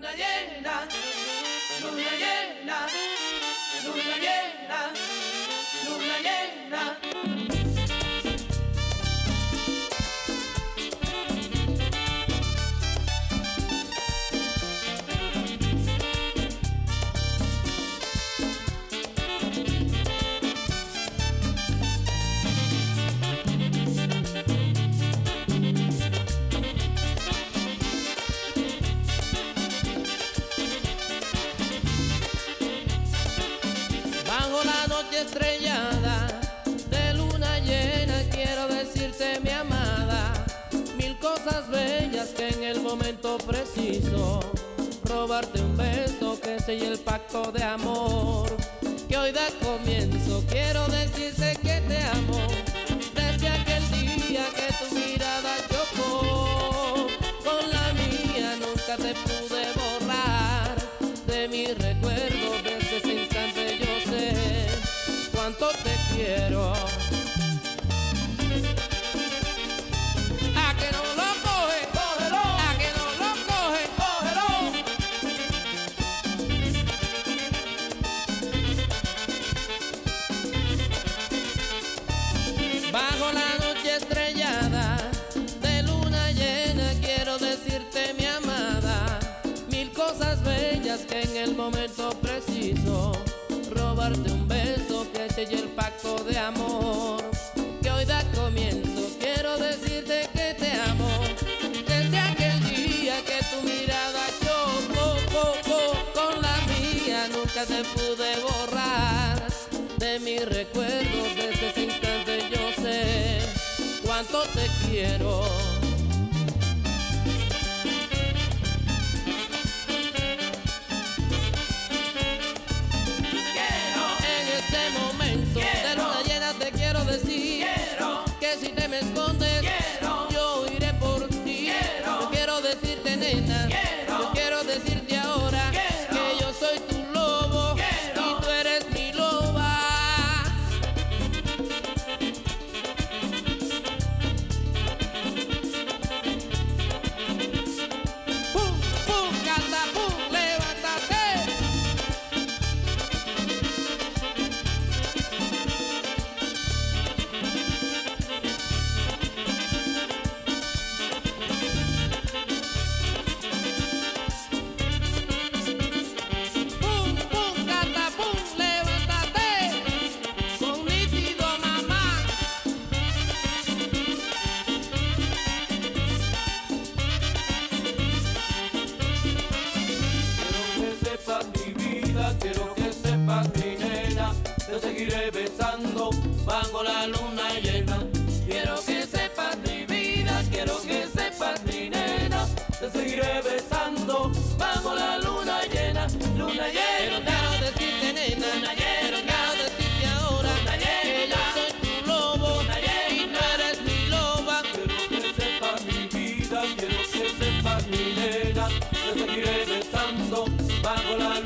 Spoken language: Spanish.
Luna llena, luna llena, luna llena, luna llena. Estrellada de luna llena, quiero decirte, mi amada, mil cosas bellas que en el momento preciso robarte un beso que selle el pacto de amor que hoy da comienzo. Quiero decirte que te amo desde aquel día que tu mirada chocó con la mía. Nunca te pude borrar de mi recuerdo. Desde ese instante yo sé cuánto te quiero. A que no lo coge, Cógelo. a que no lo coge, Cógelo. bajo la noche estrellada de luna llena, quiero decirte, mi amada, mil cosas bellas que en el momento preciso robarte un beso que selle el pacto de amor que hoy da comienzo. Quiero decirte que te amo desde aquel día que tu mirada chocó con la mía. Nunca te pude borrar de mi recuerdo. Desde ese instante yo sé cuánto te quiero. De luna llena te quiero decir que si te me escondes yo iré por ti. Yo quiero decirte, nena, yo quiero decirte ahora que yo soy tu lobo y tú eres mi loba. Pum, pum, canta, pum, levántate. Quiero que sepas, mi nena, te seguiré besando bajo la luna llena. Quiero que sepas, mi vida, quiero que sepas, mi nena, te seguiré besando bajo la luna llena. Luna llena. Quiero decirte, nena, Luna llena. quiero decirte ahora Luna que yo llena. soy tu lobo Luna llena. y tú eres mi loba. Quiero que sepas, mi vida, quiero que sepas, mi nena, te seguiré besando bajo la luna.